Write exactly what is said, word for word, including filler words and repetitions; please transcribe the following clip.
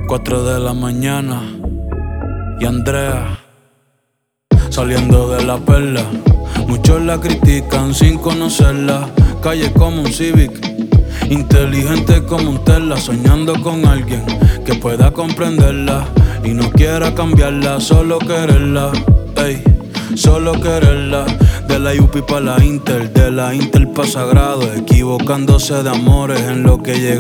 Cuatro de la mañana y Andrea saliendo de la perla. Muchos la critican sin conocerla. Calle como un Civic, inteligente como un Tesla, soñando con alguien que pueda comprenderla y no quiera cambiarla, solo quererla. Ey, solo quererla. De la U P I pa' la Inter, de la Inter pa' Sagrado, equivocándose de amores en lo que llega.